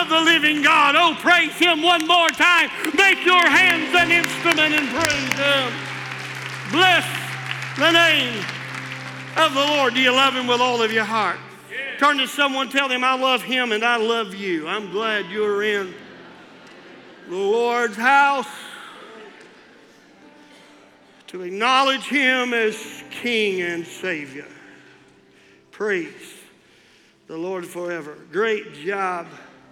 of the living God. Oh, praise him one more time. Make your hands an instrument and praise him. Bless the name of the Lord. Do you love him with all of your heart? Turn to someone, tell them, I love him and I love you. I'm glad you're in the Lord's house to acknowledge him as King and Savior. Praise the Lord forever. Great job,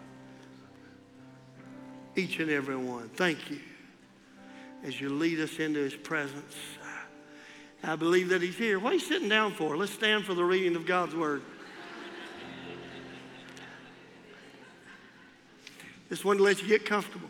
each and every one. Thank you as you lead us into his presence. I believe that he's here. What are you sitting down for? Let's stand for the reading of God's word. Just wanted to let you get comfortable.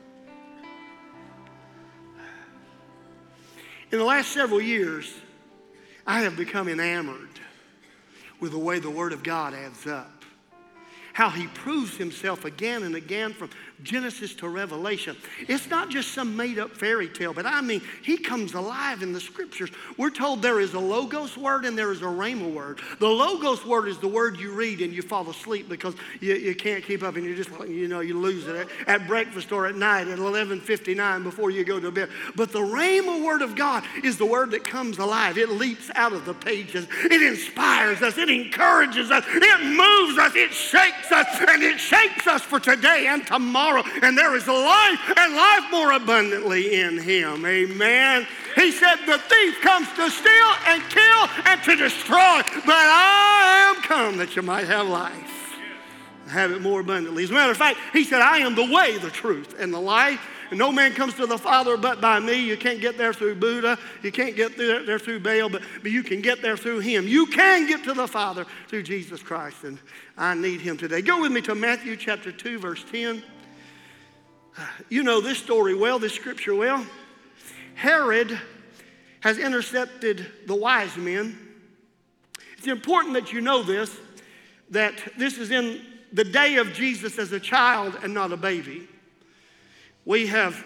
In the last several years, I have become enamored with the way the Word of God adds up. How he proves himself again and again from Genesis to Revelation. It's not just some made-up fairy tale, but I mean, he comes alive in the Scriptures. We're told there is a Logos word and there is a Rhema word. The Logos word is the word you read and you fall asleep because you can't keep up and you just, you lose it at breakfast or at night at 11:59 before you go to bed. But the Rhema word of God is the word that comes alive. It leaps out of the pages. It inspires us. It encourages us. It moves us. It shakes us, and it shapes us for today and tomorrow. And there is life and life more abundantly in him. Amen. He said the thief comes to steal and kill and to destroy, but I am come that you might have life. Have it more abundantly. As a matter of fact, he said, I am the way, the truth, and the life. And no man comes to the Father but by me. You can't get there through Buddha. You can't get there through Baal, but you can get there through him. You can get to the Father through Jesus Christ, and I need him today. Go with me to Matthew chapter 2, verse 10. You know this story well, this scripture well. Herod has intercepted the wise men. It's important that you know this, that this is in the day of Jesus as a child and not a baby. We have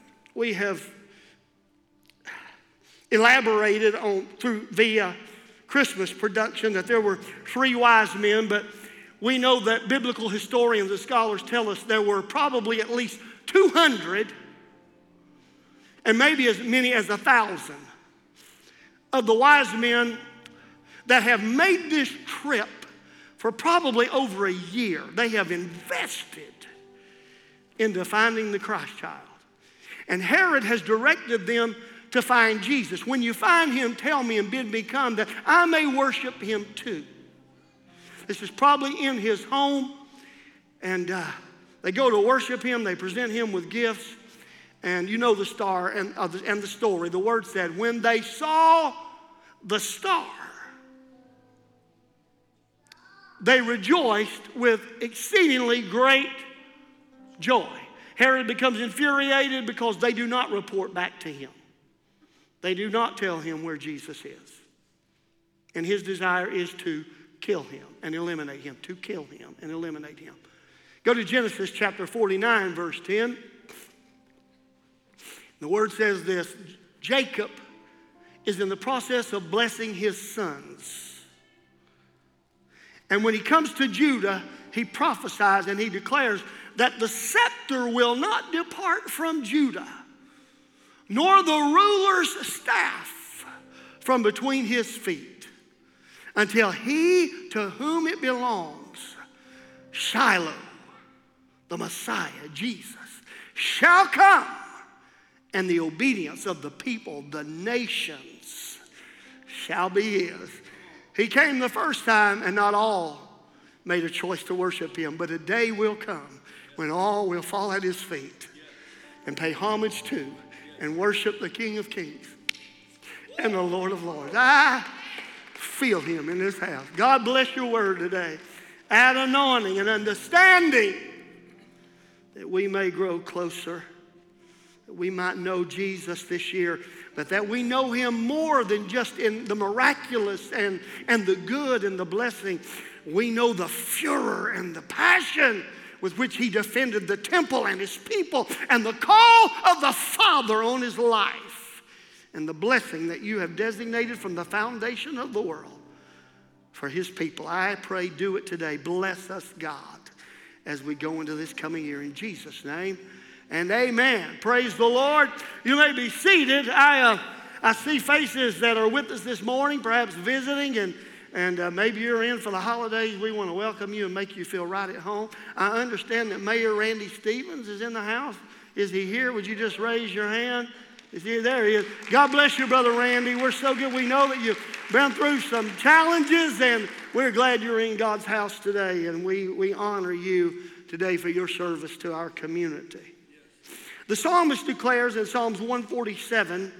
elaborated on through via Christmas production that there were 3 wise men, but we know that biblical historians and scholars tell us there were probably at least 200 and maybe as many as 1,000 of the wise men that have made this trip for probably over a year. They have invested into finding the Christ child. And Herod has directed them to find Jesus. When you find him, tell me and bid me come that I may worship him too. This is probably in his home, and they go to worship him. They present him with gifts, and you know the star and the story. The word said, when they saw the star, they rejoiced with exceedingly great joy. Herod becomes infuriated because they do not report back to him. They do not tell him where Jesus is. And his desire is to kill him and eliminate him, to kill him and eliminate him. Go to Genesis chapter 49, verse 10. The word says this, Jacob is in the process of blessing his sons. And when he comes to Judah, he prophesies and he declares that the scepter will not depart from Judah, nor the ruler's staff from between his feet, until he to whom it belongs, Shiloh, the Messiah, Jesus, shall come, and the obedience of the people, the nations, shall be his. He came the first time, and not all made a choice to worship him, but a day will come when all will fall at his feet and pay homage to and worship the King of Kings and the Lord of Lords. I feel him in this house. God bless your word today. Add anointing and understanding that we may grow closer, that we might know Jesus this year, but that we know him more than just in the miraculous and the good and the blessing. We know the furor and the passion with which he defended the temple and his people and the call of the Father on his life and the blessing that you have designated from the foundation of the world for his people. I pray, do it today. Bless us, God, as we go into this coming year. In Jesus' name, and amen. Praise the Lord. You may be seated. I see faces that are with us this morning, perhaps visiting, and maybe you're in for the holidays. We want to welcome you and make you feel right at home. I understand that Mayor Randy Stevens is in the house. Is he here? Would you just raise your hand? Is he? There he is. God bless you, Brother Randy. We're so good. We know that you've been through some challenges, and we're glad you're in God's house today, and we honor you today for your service to our community. The psalmist declares in Psalms 147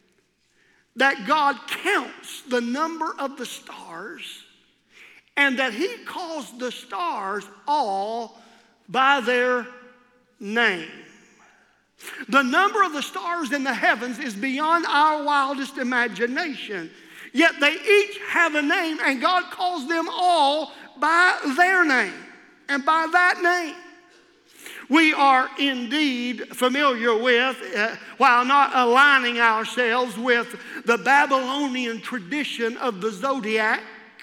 that God counts the number of the stars and that he calls the stars all by their name. The number of the stars in the heavens is beyond our wildest imagination, yet they each have a name, and God calls them all by their name and by that name. We are indeed familiar with, while not aligning ourselves with the Babylonian tradition of the zodiac,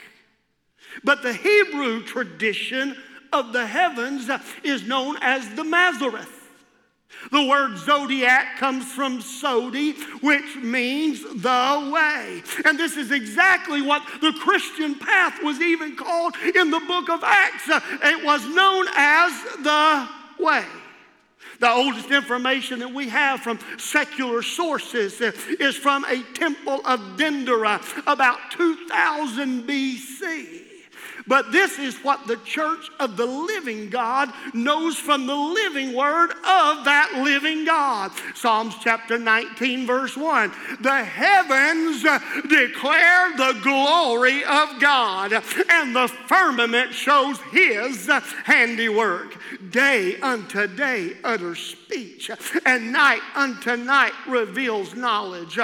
but the Hebrew tradition of the heavens is known as the Mazareth. The word zodiac comes from Sodi, which means the way. And this is exactly what the Christian path was even called in the book of Acts. It was known as the way. The oldest information that we have from secular sources is from a temple of Dendera about 2000 BC. But this is what the church of the living God knows from the living word of that living God. Psalms chapter 19, verse 1. The heavens declare the glory of God, and the firmament shows his handiwork. Day unto day utters speech, and night unto night reveals knowledge.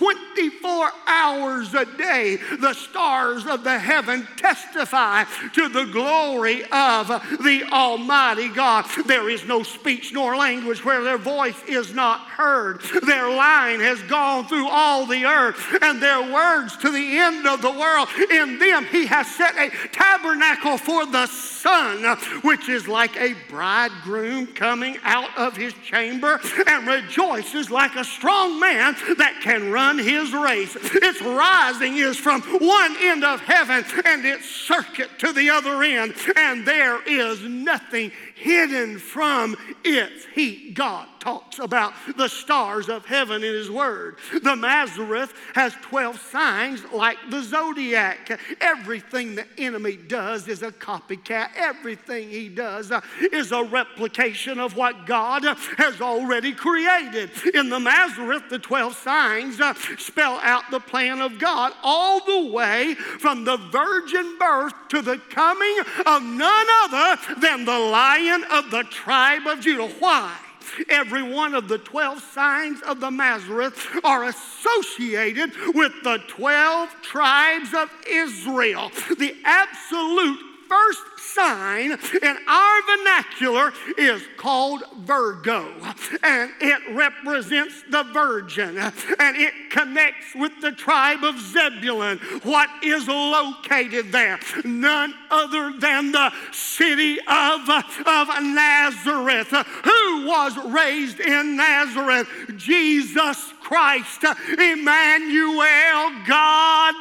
24 hours a day the stars of the heaven testify to the glory of the Almighty God. There is no speech nor language where their voice is not heard. Their line has gone through all the earth, and their words to the end of the world. In them he has set a tabernacle for the sun, which is like a bridegroom coming out of his chamber, and rejoices like a strong man that can run his race. Its rising is from one end of heaven, and its circuit to the other end, and there is nothing hidden from its heat. God talks about the stars of heaven in his word. The Mazareth has 12 signs like the zodiac. Everything the enemy does is a copycat. Everything he does is a replication of what God has already created. In the Mazareth, the 12 signs spell out the plan of God all the way from the virgin birth to the coming of none other than the Lion of the tribe of Judah. Why? Every one of the 12 signs of the Mazareth are associated with the 12 tribes of Israel. The absolute first sign in our vernacular is called Virgo, and it represents the virgin, and it connects with the tribe of Zebulun. What is located there? None other than the city of Nazareth. Who was raised in Nazareth? Jesus Christ, Emmanuel, God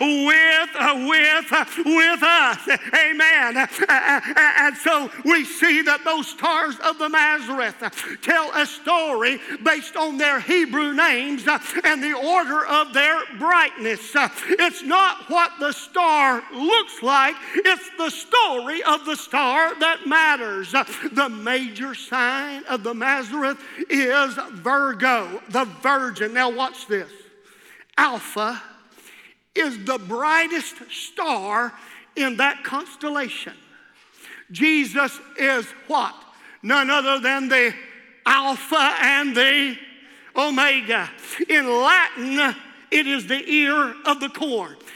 with us. Amen. And so we see that those stars of the Mazareth tell a story based on their Hebrew names and the order of their brightness. It's not what the star looks like, it's the story of the star that matters. The major sign of the Mazareth is Virgo, the virgin. Now watch this. Alpha is the brightest star in that constellation. Jesus is what? None other than the Alpha and the Omega. In Latin, it is the ear of the corn.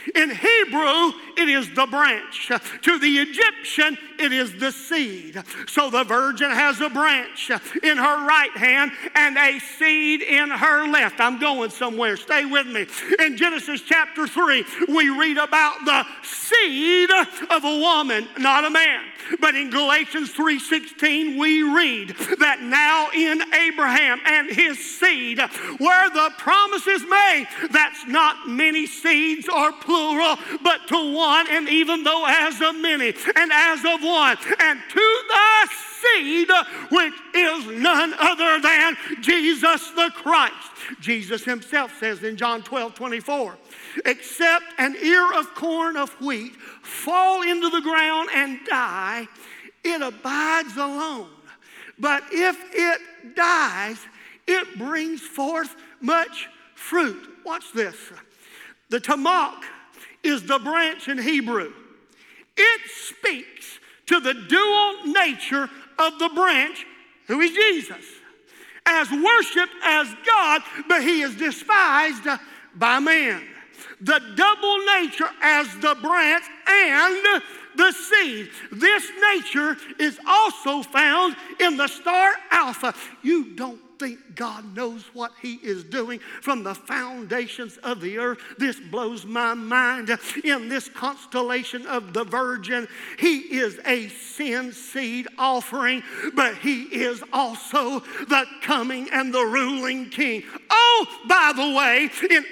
In Hebrew, it is the branch. To the Egyptian, it is the seed. So the virgin has a branch in her right hand and a seed in her left. I'm going somewhere. Stay with me. In Genesis chapter 3, we read about the seed of a woman, not a man. But in Galatians 3:16, we read that now in Abraham and his seed, where the promise is made, that's not many seeds or plural, but to one, and even though as of many, and as of one, and to the seed, which is none other than Jesus the Christ. Jesus himself says in John 12:24, except an ear of corn of wheat fall into the ground and die, it abides alone. But if it dies, it brings forth much fruit. Watch this. The tamach is the branch in Hebrew. It speaks to the dual nature of the branch, who is Jesus, as worshiped as God, but he is despised by man. The double nature as the branch and the seed. This nature is also found in the star Alpha. You don't think God knows what he is doing from the foundations of the earth? This blows my mind. In this constellation of the Virgin, he is a sin seed offering, but he is also the coming and the ruling king. Oh, by the way, in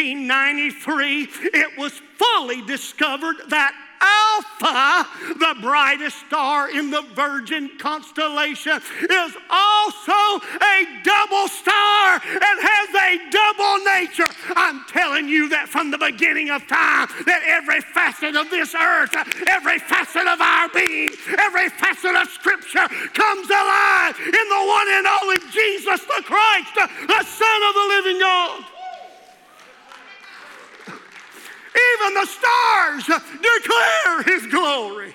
1893, it was fully discovered that Alpha, the brightest star in the Virgin constellation, is also a double star and has a double nature. I'm telling you that from the beginning of time, that every facet of this earth, every facet of our being, every facet of Scripture comes alive in the one and only Jesus the Christ, the Son of the living God. Even the stars declare his glory.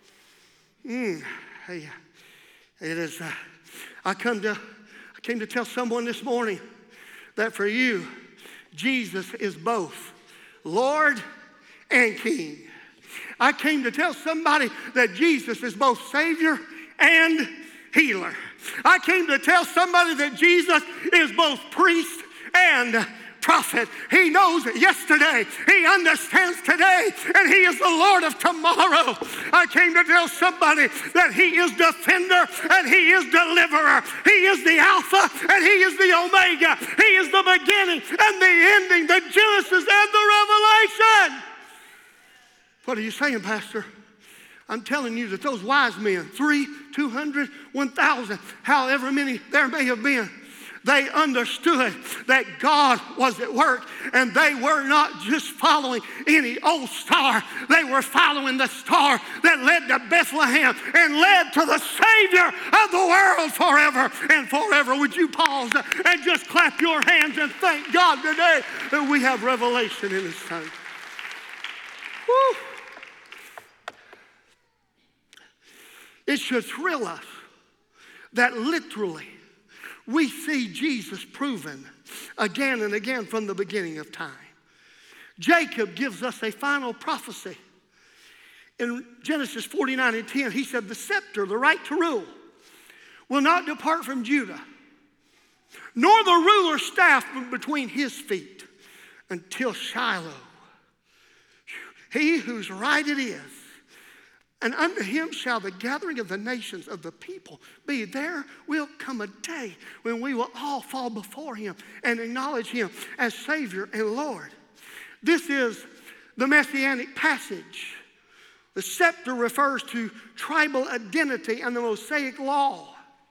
Hey, it is. I came to tell someone this morning that for you, Jesus is both Lord and King. I came to tell somebody that Jesus is both Savior and healer. I came to tell somebody that Jesus is both priest and prophet. He knows yesterday, he understands today, and he is the Lord of tomorrow. I came to tell somebody that he is defender and he is deliverer. He is the Alpha and he is the Omega. He is the beginning and the ending, the Genesis and the Revelation. What are you saying, Pastor? I'm telling you that those wise men, 3, 200, 1,000, however many there may have been, they understood that God was at work, and they were not just following any old star. They were following the star that led to Bethlehem and led to the Savior of the world forever and forever. Would you pause and just clap your hands and thank God today that we have revelation in His Son? Woo. It should thrill us that literally we see Jesus proven again and again from the beginning of time. Jacob gives us a final prophecy. In Genesis 49:10, he said, the scepter, the right to rule, will not depart from Judah, nor the ruler's staff from between his feet until Shiloh. He whose right it is, and unto him shall the gathering of the nations of the people be. There will come a day when we will all fall before him and acknowledge him as Savior and Lord. This is the Messianic passage. The scepter refers to tribal identity and the Mosaic law.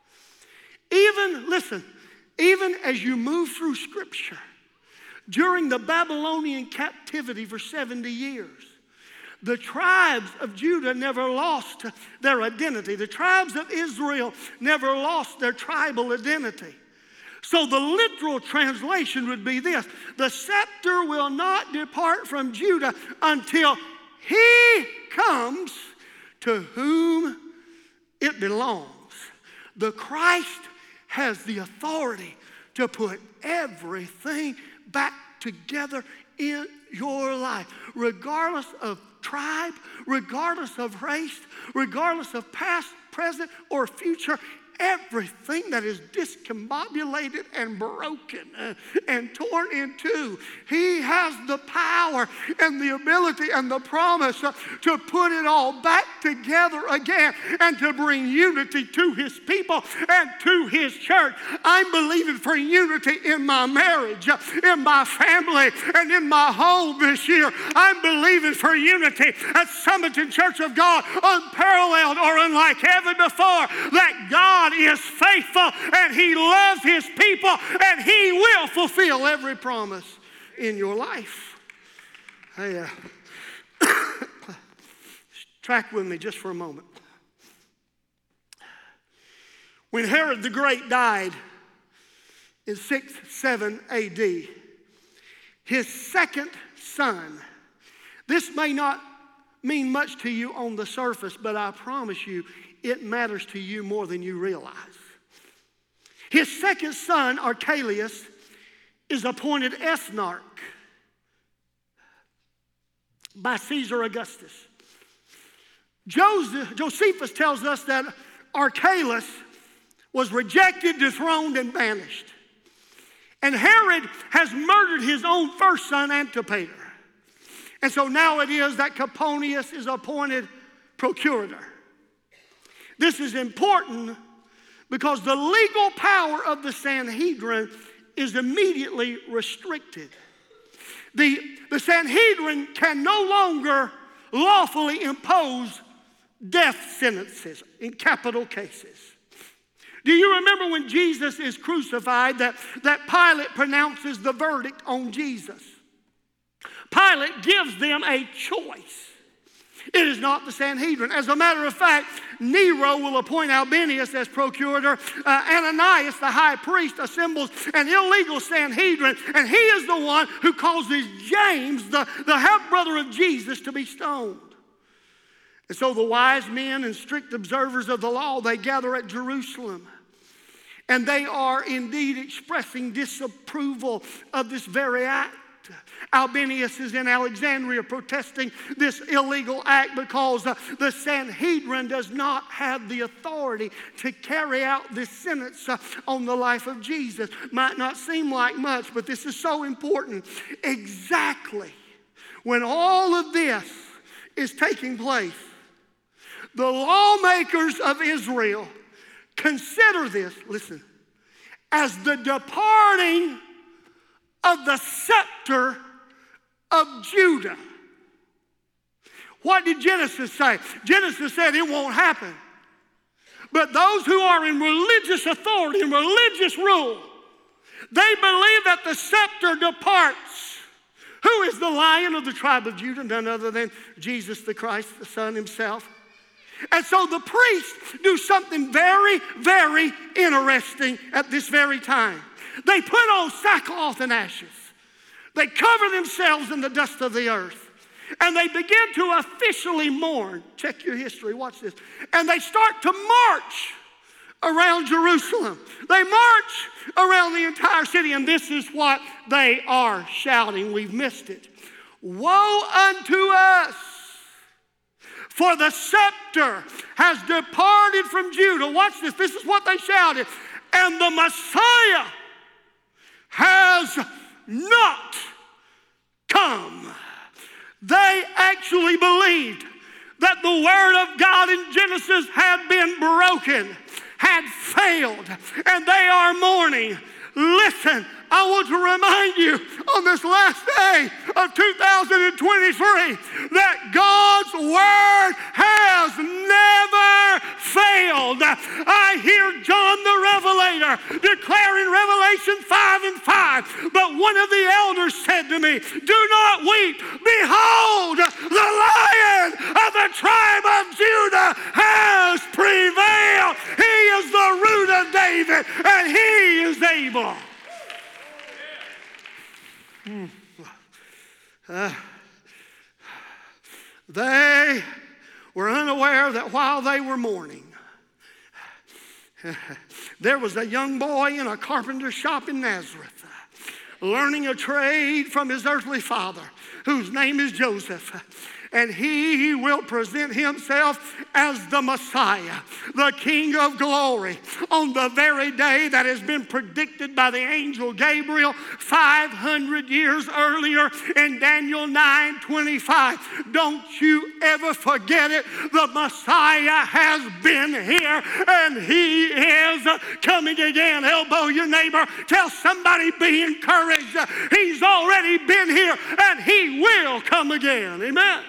Even as you move through Scripture, during the Babylonian captivity for 70 years, the tribes of Judah never lost their identity. The tribes of Israel never lost their tribal identity. So the literal translation would be this: the scepter will not depart from Judah until he comes to whom it belongs. The Christ has the authority to put everything back together in your life, regardless of tribe, regardless of race, regardless of past, present, or future. Everything that is discombobulated and broken and torn in two, He has the power and the ability and the promise to put it all back together again and to bring unity to His people and to His church. I'm believing for unity in my marriage, in my family, and in my home this year. I'm believing for unity at Summerton Church of God, unparalleled or unlike ever before, that God is faithful and He loves His people and He will fulfill every promise in your life. Hey, track with me just for a moment. When Herod the Great died in 6-7 AD, his second son, this may not mean much to you on the surface, but I promise you, it matters to you more than you realize. His second son, Archelaus, is appointed ethnarch by Caesar Augustus. Josephus tells us that Archelaus was rejected, dethroned, and banished. And Herod has murdered his own first son, Antipater. And so now it is that Coponius is appointed procurator. This is important because the legal power of the Sanhedrin is immediately restricted. The Sanhedrin can no longer lawfully impose death sentences in capital cases. Do you remember when Jesus is crucified that Pilate pronounces the verdict on Jesus? Pilate gives them a choice. It is not the Sanhedrin. As a matter of fact, Nero will appoint Albinus as procurator. Ananias, the high priest, assembles an illegal Sanhedrin, and he is the one who causes James, the half-brother of Jesus, to be stoned. And so the wise men and strict observers of the law, they gather at Jerusalem. And they are indeed expressing disapproval of this very act. Albinus is in Alexandria protesting this illegal act because the Sanhedrin does not have the authority to carry out this sentence on the life of Jesus. Might not seem like much, but this is so important. Exactly when all of this is taking place, the lawmakers of Israel consider this, listen, as the departing of the scepter of Judah. What did Genesis say? Genesis said it won't happen. But those who are in religious authority and religious rule, they believe that the scepter departs. Who is the Lion of the tribe of Judah? None other than Jesus the Christ, the Son Himself. And so the priests do something very, very interesting at this very time. They put on sackcloth and ashes. They cover themselves in the dust of the earth. And they begin to officially mourn. Check your history, watch this. And they start to march around Jerusalem. They march around the entire city, and this is what they are shouting. We've missed it. Woe unto us! For the scepter has departed from Judah. Watch this. This is what they shouted. And the Messiah has not come. They actually believed that the word of God in Genesis had been broken, had failed, and they are mourning. Listen, I want to remind you on this last day of 2023 that God's word has never failed. I hear John the Revelator declaring Revelation 5:5. But one of the elders said to me, do not weep. Behold, the Lion of the tribe of Judah has prevailed. He is the root of David, and He is able. They were unaware that while they were mourning, there was a young boy in a carpenter's shop in Nazareth learning a trade from his earthly father, whose name is Joseph. And he will present himself as the Messiah, the King of glory, on the very day that has been predicted by the angel Gabriel 500 years earlier in Daniel 9:25. Don't you ever forget it. The Messiah has been here, and he is coming again. Elbow your neighbor. Tell somebody, be encouraged. He's already been here, and he will come again. Amen.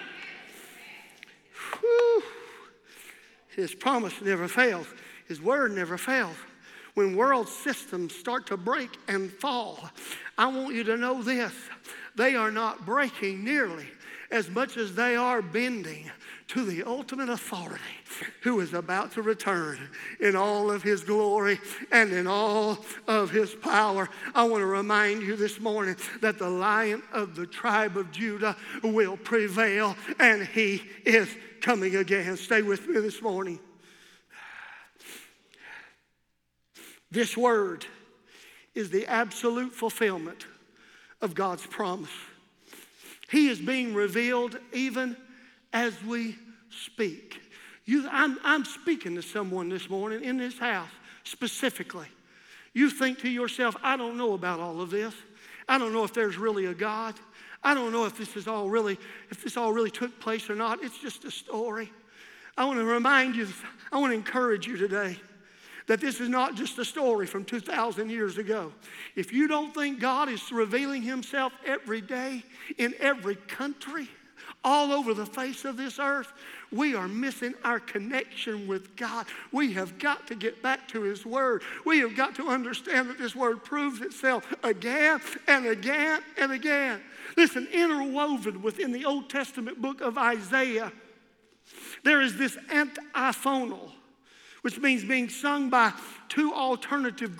Whew. His promise never fails. His word never fails. When world systems start to break and fall, I want you to know this. They are not breaking nearly as much as they are bending to the ultimate authority who is about to return in all of his glory and in all of his power. I want to remind you this morning that the Lion of the tribe of Judah will prevail, and he is coming again. Stay with me this morning. This word is the absolute fulfillment of God's promise. He is being revealed even as we speak. I'm speaking to someone this morning in this house specifically. You think to yourself, I don't know about all of this. I don't know if there's really a God. I don't know if this all really took place or not. It's just a story. I want to remind you, I want to encourage you today that this is not just a story from 2,000 years ago. If you don't think God is revealing himself every day in every country, all over the face of this earth, we are missing our connection with God. We have got to get back to his word. We have got to understand that this word proves itself again and again and again. Listen, interwoven within the Old Testament book of Isaiah, there is this antiphonal, which means being sung by two alternating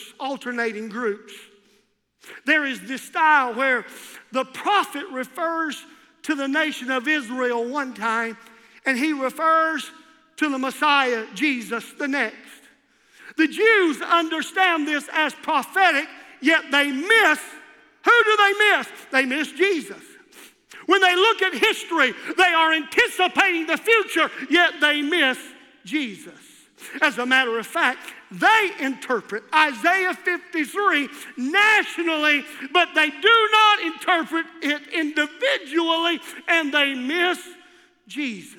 groups. There is this style where the prophet refers to the nation of Israel one time, and he refers to the Messiah, Jesus, the next. The Jews understand this as prophetic, yet they miss. Who do they miss? They miss Jesus. When they look at history, they are anticipating the future, yet they miss Jesus. As a matter of fact, they interpret Isaiah 53 nationally, but they do not interpret it individually, and they miss Jesus.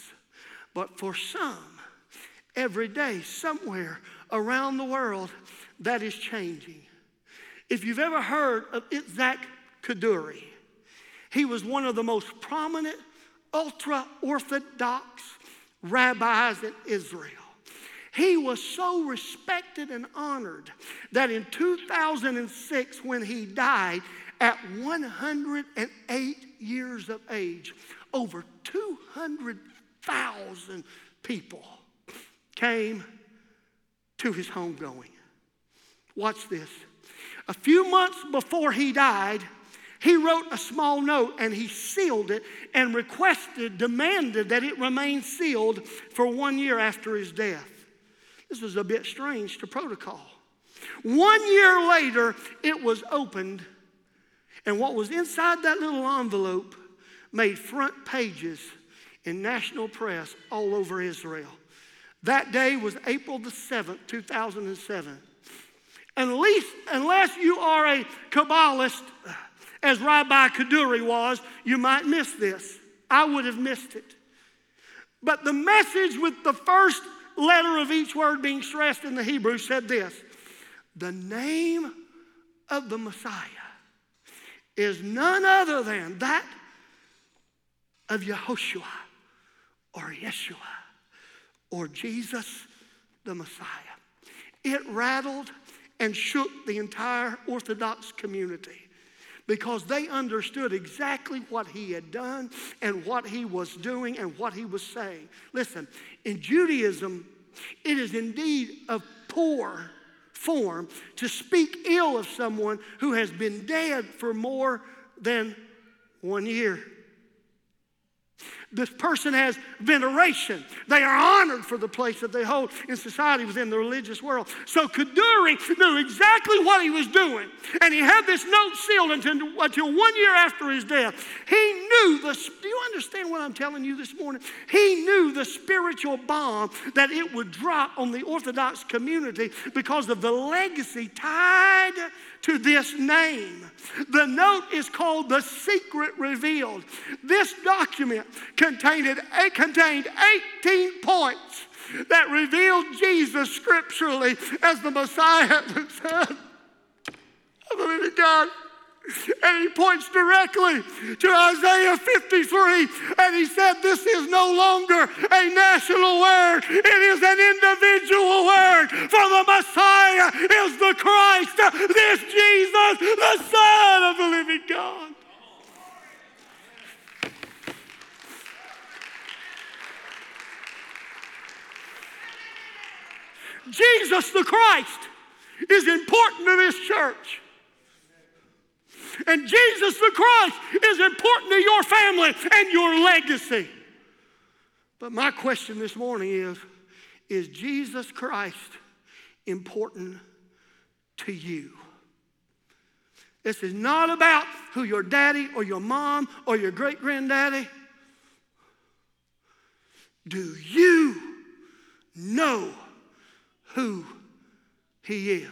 But for some, every day, somewhere around the world, that is changing. If you've ever heard of Itzhak Kaduri, he was one of the most prominent ultra-Orthodox rabbis in Israel. He was so respected and honored that in 2006, when he died at 108 years of age, over 200,000 people came to his homegoing. Watch this. A few months before he died, he wrote a small note and he sealed it and demanded that it remain sealed for 1 year after his death. This was a bit strange to protocol. 1 year later, it was opened, and what was inside that little envelope made front pages in national press all over Israel. That day was April the 7th, 2007. Unless you are a Kabbalist, as Rabbi Kaduri was, you might miss this. I would have missed it. But the message with the first letter of each word being stressed in the Hebrew said this: the name of the Messiah is none other than that of Yehoshua or Yeshua or Jesus the Messiah. It rattled and shook the entire Orthodox community because they understood exactly what he had done and what he was doing and what he was saying. Listen, in Judaism, it is indeed a poor form to speak ill of someone who has been dead for more than 1 year. This person has veneration. They are honored for the place that they hold in society within the religious world. So Kaduri knew exactly what he was doing. And he had this note sealed until 1 year after his death. He knew do you understand what I'm telling you this morning? He knew the spiritual bomb that it would drop on the Orthodox community because of the legacy tied to this name. The note is called The Secret Revealed. This document contained 18 points that revealed Jesus scripturally as the Messiah, the Son of the living God. And he points directly to Isaiah 53, and he said, this is no longer a national word. It is an individual word, for the Messiah is the Christ, this Jesus, the Son of the living God. Jesus the Christ is important to this church. And Jesus the Christ is important to your family and your legacy. But my question this morning is Jesus Christ important to you? This is not about who your daddy or your mom or your great-granddaddy. Do you know who he is?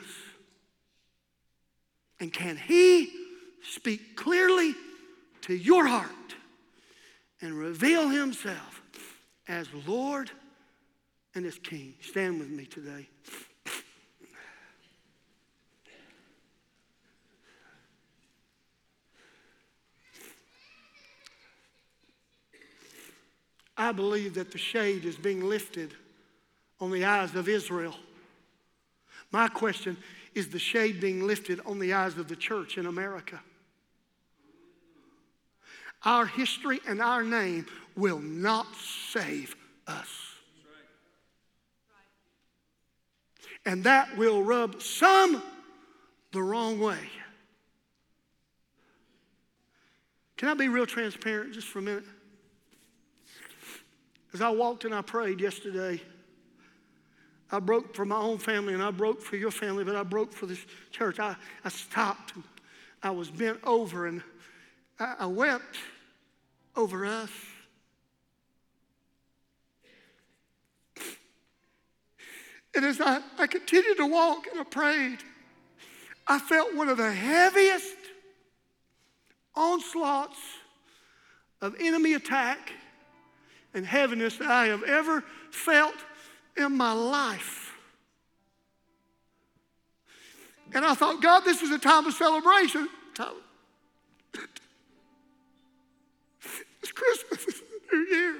And can he speak clearly to your heart and reveal himself as Lord and as King? Stand with me today. I believe that the shade is being lifted on the eyes of Israel. My question is the shade being lifted on the eyes of the church in America? Our history and our name will not save us. And that will rub some the wrong way. Can I be real transparent just for a minute? As I walked and I prayed yesterday, I broke for my own family and I broke for your family, but I broke for this church. I stopped and I was bent over and I wept over us. And as I continued to walk and I prayed, I felt one of the heaviest onslaughts of enemy attack and heaviness that I have ever felt in my life. And I thought, God, this is a time of celebration. It's Christmas, it's the New Year.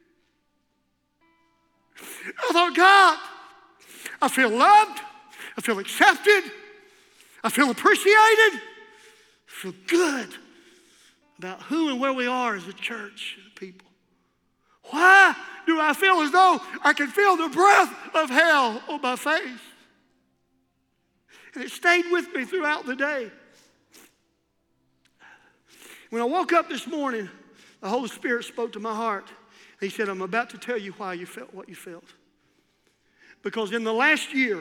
I thought, God, I feel loved, I feel accepted, I feel appreciated, I feel good about who and where we are as a church and people. Why do I feel as though I can feel the breath of hell on my face? And it stayed with me throughout the day. When I woke up this morning, the Holy Spirit spoke to my heart. He said, I'm about to tell you why you felt what you felt. Because in the last year,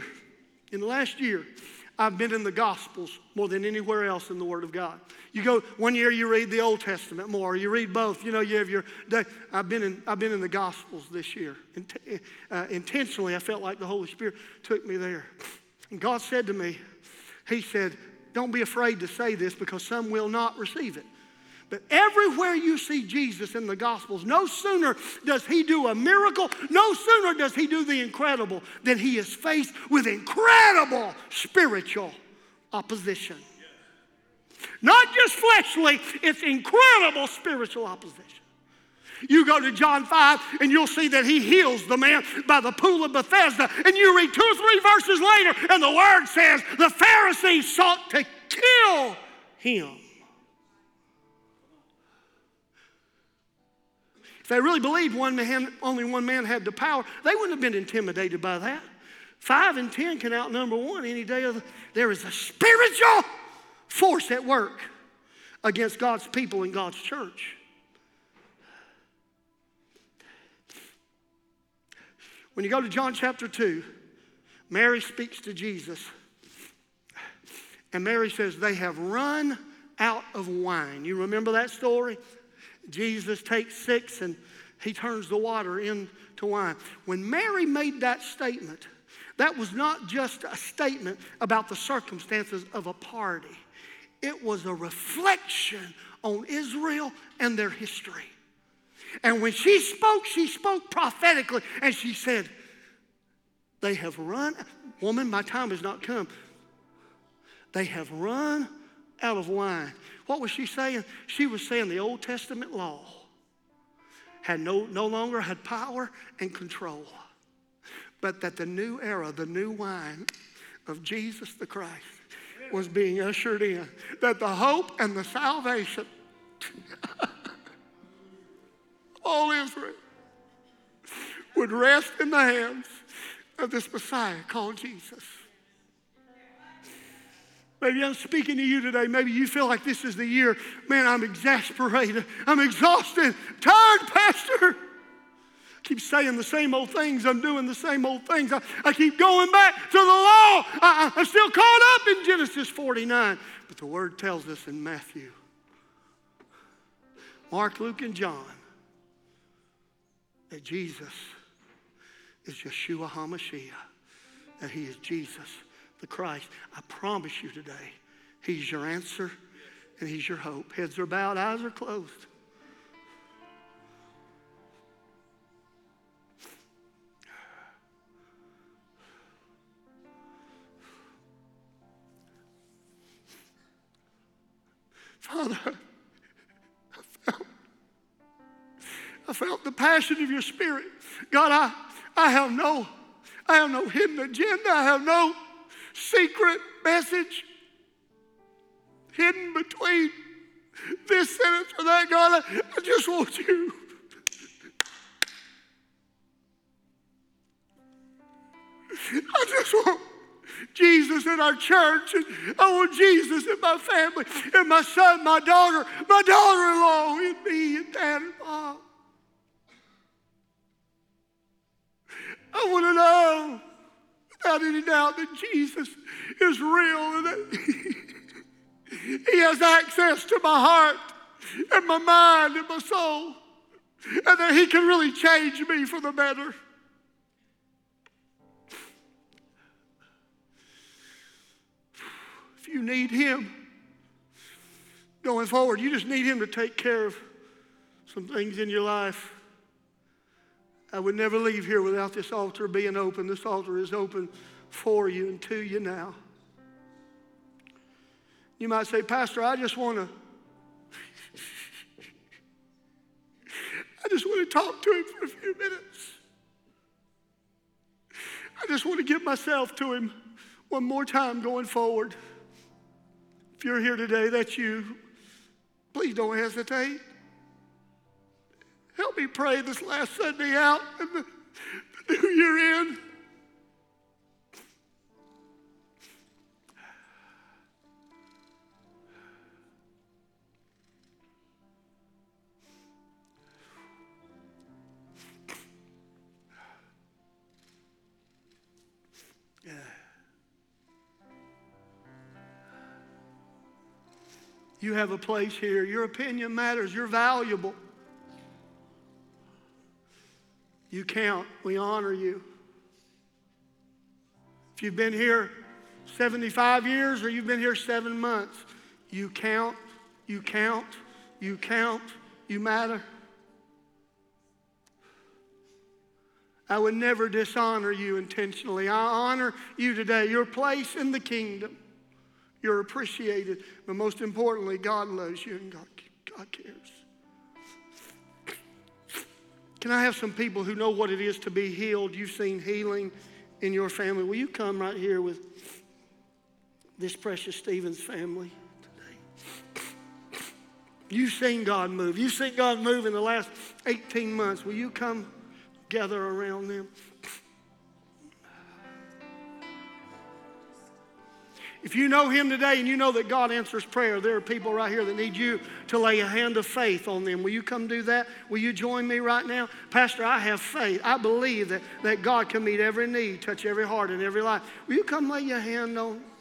I've been in the Gospels more than anywhere else in the Word of God. You go, one year you read the Old Testament more, or you read both. You know, you have your day. I've been in the Gospels this year. Intentionally, I felt like the Holy Spirit took me there. And God said to me, he said, don't be afraid to say this because some will not receive it. But everywhere you see Jesus in the Gospels, no sooner does he do a miracle, no sooner does he do the incredible than he is faced with incredible spiritual opposition. Not just fleshly, it's incredible spiritual opposition. You go to John 5 and you'll see that he heals the man by the pool of Bethesda. And you read 2 or 3 verses later and the word says the Pharisees sought to kill him. If they really believed only one man had the power, they wouldn't have been intimidated by that. 5 and 10 can outnumber 1 any day. There is a spiritual force at work against God's people and God's church. When you go to John chapter 2, Mary speaks to Jesus. And Mary says, they have run out of wine. You remember that story? Jesus takes 6 and he turns the water into wine. When Mary made that statement, that was not just a statement about the circumstances of a party. It was a reflection on Israel and their history. And when she spoke prophetically, and she said, they have run, woman, my time has not come. They have run out of wine. What was she saying? She was saying the Old Testament law had no longer had power and control, but that the new era, the new wine of Jesus the Christ was being ushered in, that the hope and the salvation all Israel would rest in the hands of this Messiah called Jesus. Maybe I'm speaking to you today. Maybe you feel like this is the year. Man, I'm exasperated. I'm exhausted. Tired, Pastor. I keep saying the same old things. I'm doing the same old things. I keep going back to the law. I'm still caught up in Genesis 49. But the Word tells us in Matthew, Mark, Luke, and John that Jesus is Yeshua HaMashiach, that he is Jesus the Christ. I promise you today, he's your answer and he's your hope. Heads are bowed, eyes are closed. Father, I felt the passion of your Spirit. God, I have no hidden agenda. I have no secret message hidden between this sentence or that. God, I just want you. I just want Jesus in our church, and I want Jesus in my family, and my son, my daughter-in-law, and me, and Dad and Mom. I want to know without any doubt that Jesus is real and that he has access to my heart and my mind and my soul, and that he can really change me for the better. If you need him going forward, you just need him to take care of some things in your life. I would never leave here without this altar being open. This altar is open for you and to you now. You might say, Pastor, I just want to talk to him for a few minutes. I just want to give myself to him one more time going forward. If you're here today, that's you. Please don't hesitate. Help me pray this last Sunday out and the new year in. You have a place here. Your opinion matters. You're valuable. You count. We honor you. If you've been here 75 years or you've been here 7 months, you count, you count, you count, you matter. I would never dishonor you intentionally. I honor you today. Your place in the kingdom. You're appreciated. But most importantly, God loves you and God cares. Can I have some people who know what it is to be healed? You've seen healing in your family. Will you come right here with this precious Stevens family today? You've seen God move. You've seen God move in the last 18 months. Will you come gather around them? If you know him today and you know that God answers prayer, there are people right here that need you to lay a hand of faith on them. Will you come do that? Will you join me right now? Pastor, I have faith. I believe that God can meet every need, touch every heart and every life. Will you come lay your hand on